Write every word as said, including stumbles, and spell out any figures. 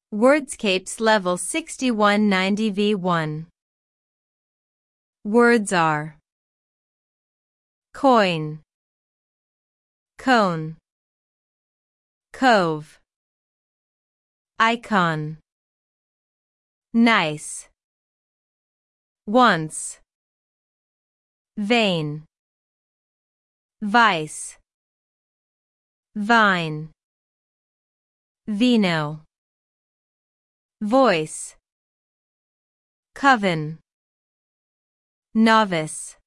Wordscapes level sixty-one ninety V one. Words are coin, cone, cove, icon, nice, once, vein, vice, vine, vino, voice, coven, novice.